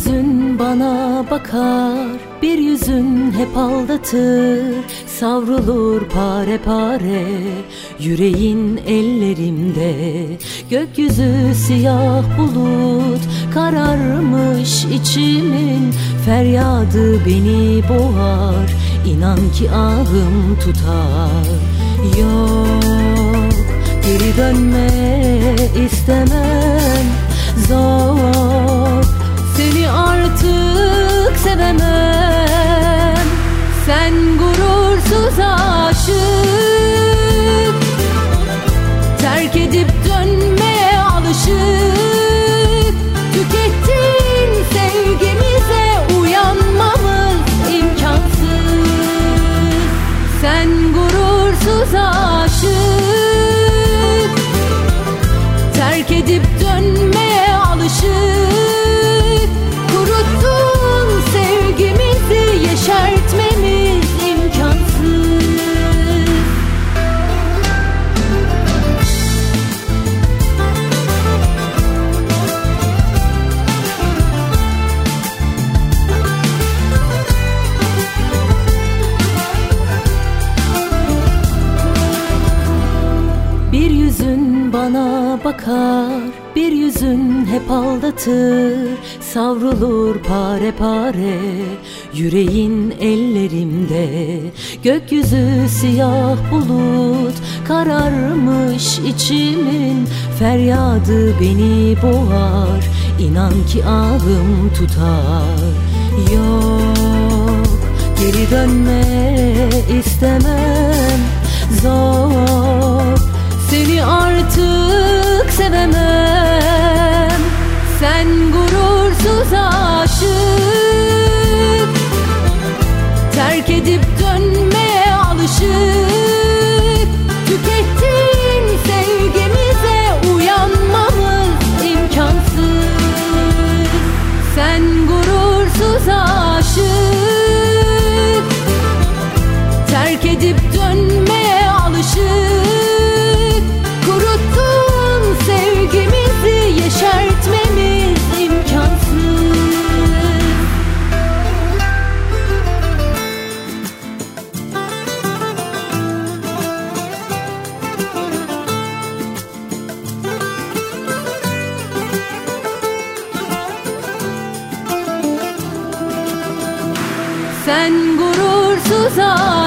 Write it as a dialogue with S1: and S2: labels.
S1: yüzün bana bakar, bir yüzün hep aldatır. Savrulur pare pare yüreğin ellerimde. Gökyüzü siyah bulut, kararmış içimin. Feryadı beni boğar, inan ki ahım tutar. Yok, geri dönme istemem, zor, seni artık sevemem. Sen gurursuz aşık, terk edip dönmeye alışık. Tükettin sevgimize, uyanmamız imkansız. Sen gurursuz aşık, terk edip dönmeye alışık. Kuruttun sevgimizi, yeşertmemiz imkansız. Bir yüzün bana bakar, bir yüzün hep aldatır. Savrulur pare pare yüreğin ellerimde. Gökyüzü siyah bulut, kararmış içimin. Feryadı beni boğar, inan ki ahım tutar. Yok, geri dönme istemem, zor, seni artık sevemem. Sen gurursuz aşık, terk edip dönmeye alışık. Tükettin sevgimize, uyanmamız imkansız. Sen gurursuz aşık, terk edip dönmeye alışık. Kuruttun sevgimizi, yeşertmemiz imkansız. Sen gurursuz